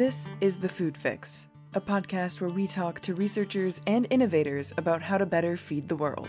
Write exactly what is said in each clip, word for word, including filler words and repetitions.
This is The Food Fix, a podcast where we talk to researchers and innovators about how to better feed the world.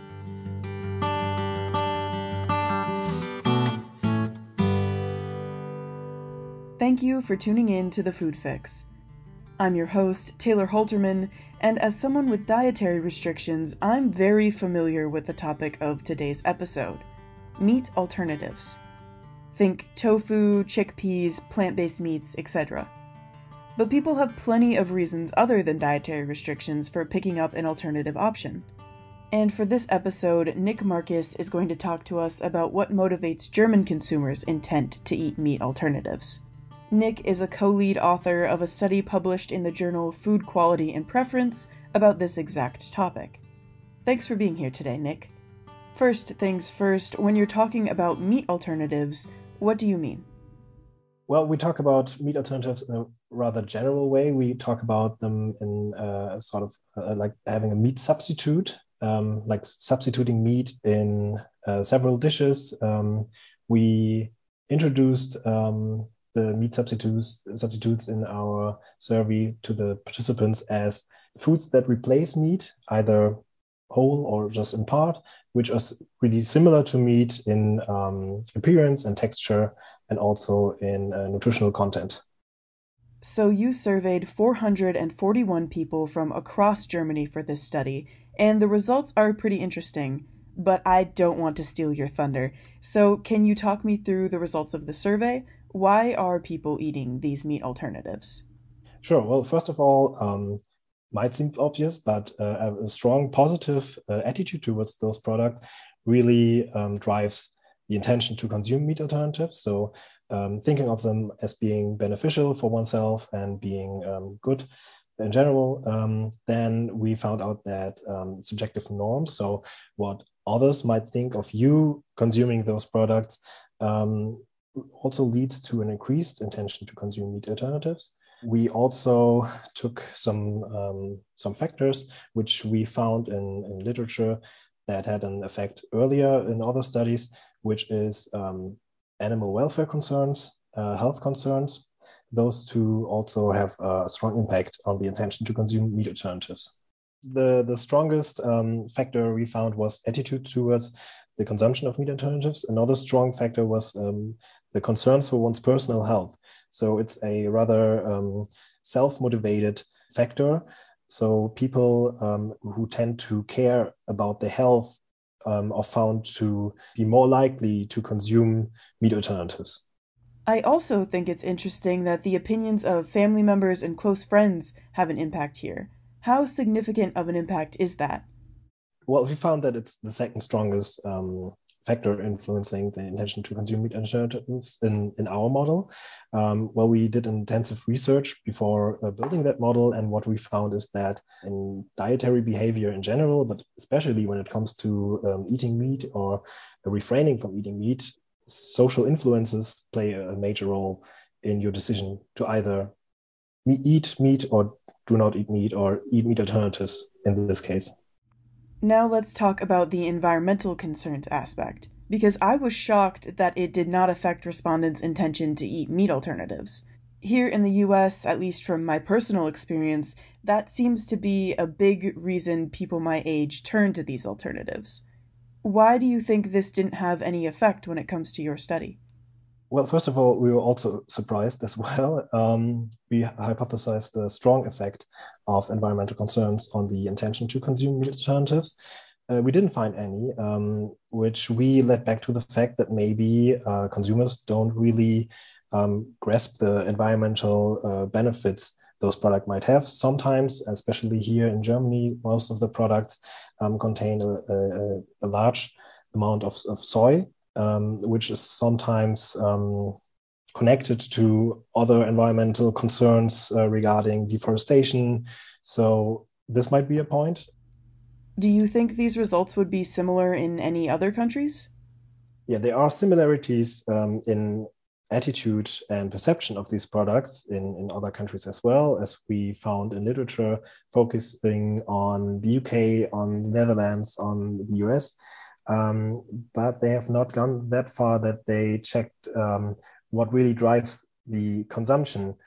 Thank you for tuning in to The Food Fix. I'm your host, Taylor Holterman, and as someone with dietary restrictions, I'm very familiar with the topic of today's episode, meat alternatives. Think tofu, chickpeas, plant-based meats, et cetera. But people have plenty of reasons other than dietary restrictions for picking up an alternative option. And for this episode, Nick Marcus is going to talk to us about what motivates German consumers' intent to eat meat alternatives. Nick is a co-lead author of a study published in the journal Food Quality and Preference about this exact topic. Thanks for being here today, Nick. First things first, when you're talking about meat alternatives, what do you mean? Well, we talk about meat alternatives in a rather general way. We talk about them in uh, sort of uh, like having a meat substitute, um, like substituting meat in uh, several dishes. Um, we introduced um, the meat substitutes substitutes in our survey to the participants as foods that replace meat, either whole or just in part, which is really similar to meat in um, appearance and texture, and also in uh, nutritional content. So you surveyed four hundred forty-one people from across Germany for this study, and the results are pretty interesting, but I don't want to steal your thunder. So can you talk me through the results of the survey? Why are people eating these meat alternatives? Sure. Well, first of all, um, might seem obvious, but uh, a strong positive uh, attitude towards those products really um, drives the intention to consume meat alternatives. So um, thinking of them as being beneficial for oneself and being um, good in general, um, then we found out that um, subjective norms, so what others might think of you consuming those products, um, also leads to an increased intention to consume meat alternatives. We also took some um, some factors which we found in, in literature that had an effect earlier in other studies, which is um, animal welfare concerns, uh, health concerns. Those two also have a strong impact on the intention to consume meat alternatives. The, the strongest um, factor we found was attitude towards the consumption of meat alternatives. Another strong factor was um, the concerns for one's personal health. So it's a rather um, self-motivated factor. So people um, who tend to care about their health um, are found to be more likely to consume meat alternatives. I also think it's interesting that the opinions of family members and close friends have an impact here. How significant of an impact is that? Well, we found that it's the second strongest um, factor influencing the intention to consume meat alternatives in, in our model. Um, well, we did intensive research before uh, building that model, and what we found is that in dietary behavior in general, but especially when it comes to um, eating meat or uh, refraining from eating meat, social influences play a major role in your decision to either eat meat or do not eat meat, or eat meat alternatives in this case. Now let's talk about the environmental concerns aspect, because I was shocked that it did not affect respondents' intention to eat meat alternatives. Here in the U S, at least from my personal experience, that seems to be a big reason people my age turn to these alternatives. Why do you think this didn't have any effect when it comes to your study? Well, first of all, we were also surprised as well. Um, we hypothesized a strong effect of environmental concerns on the intention to consume meat alternatives. Uh, we didn't find any, um, which we led back to the fact that maybe uh, consumers don't really um, grasp the environmental uh, benefits those products might have. Sometimes, especially here in Germany, most of the products um, contain a, a, a large amount of, of soy, Um, which is sometimes um, connected to other environmental concerns uh, regarding deforestation. So this might be a point. Do you think these results would be similar in any other countries? Yeah, there are similarities um, in attitude and perception of these products in, in other countries as well, as we found in literature focusing on the U K, on the Netherlands, on the U S. Um, but they have not gone that far that they checked um, what really drives the consumption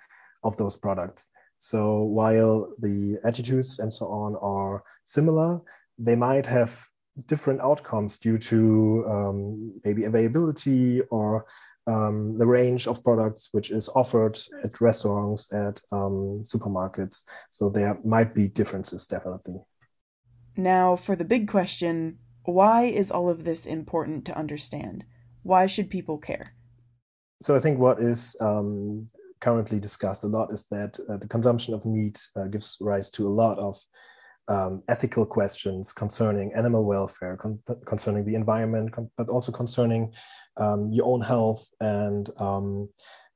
of those products. So while the attitudes and so on are similar, they might have different outcomes due to um, maybe availability or um, the range of products which is offered at restaurants, at um, supermarkets. So there might be differences, definitely. Now, for the big question, why is all of this important to understand? Why should people care? So I think what is um, currently discussed a lot is that uh, the consumption of meat uh, gives rise to a lot of um, ethical questions concerning animal welfare, con- concerning the environment, con- but also concerning um, your own health. And um,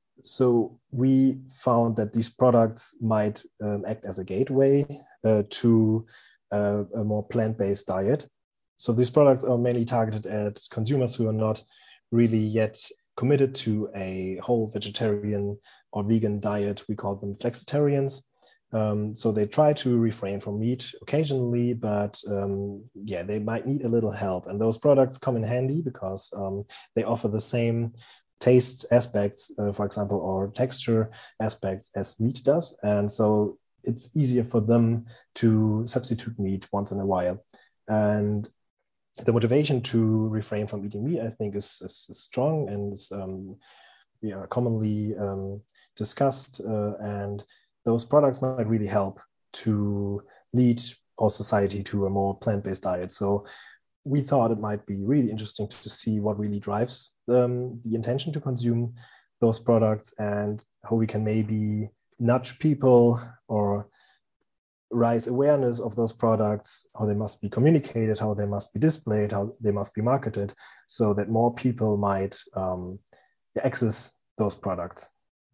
so we found that these products might um, act as a gateway uh, to uh, a more plant-based diet. So these products are mainly targeted at consumers who are not really yet committed to a whole vegetarian or vegan diet. We call them flexitarians. Um, so they try to refrain from meat occasionally, but um, yeah, they might need a little help. And those products come in handy because um, they offer the same taste aspects, uh, for example, or texture aspects as meat does. And so it's easier for them to substitute meat once in a while. And the motivation to refrain from eating meat, I think, is, is, is strong and is um, yeah, commonly um, discussed. Uh, and those products might really help to lead our society to a more plant-based diet. So we thought it might be really interesting to see what really drives um, the intention to consume those products and how we can maybe nudge people or raise awareness of those products, how they must be communicated, how they must be displayed, how they must be marketed, so that more people might um, access those products.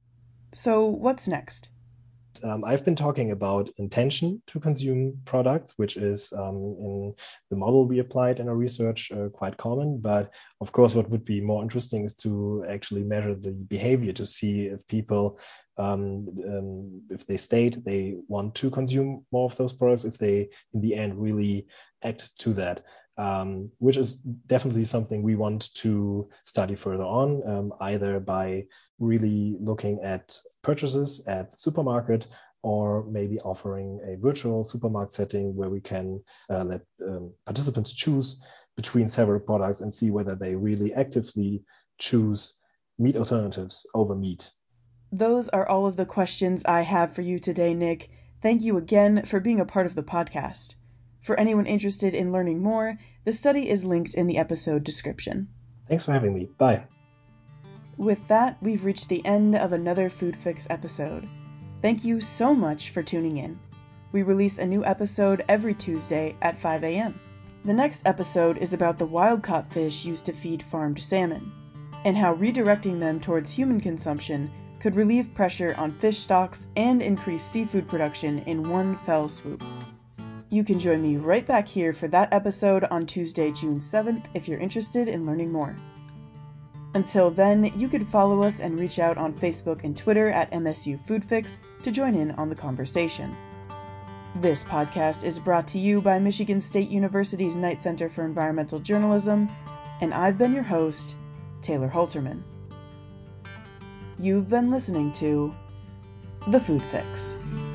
So what's next? Um, I've been talking about intention to consume products, which is um, in the model we applied in our research uh, quite common. But of course, what would be more interesting is to actually measure the behavior to see if people, um, um, if they state they want to consume more of those products, if they in the end really act to that. Um, which is definitely something we want to study further on, um, either by really looking at purchases at the supermarket or maybe offering a virtual supermarket setting where we can uh, let um, participants choose between several products and see whether they really actively choose meat alternatives over meat. Those are all of the questions I have for you today, Nick. Thank you again for being a part of the podcast. For anyone interested in learning more, the study is linked in the episode description. Thanks for having me. Bye. With that, we've reached the end of another Food Fix episode. Thank you so much for tuning in. We release a new episode every Tuesday at five a.m. The next episode is about the wild-caught fish used to feed farmed salmon, and how redirecting them towards human consumption could relieve pressure on fish stocks and increase seafood production in one fell swoop. You can join me right back here for that episode on Tuesday, June seventh, if you're interested in learning more. Until then, you can follow us and reach out on Facebook and Twitter at M S U Food Fix to join in on the conversation. This podcast is brought to you by Michigan State University's Knight Center for Environmental Journalism, and I've been your host, Taylor Holterman. You've been listening to The Food Fix.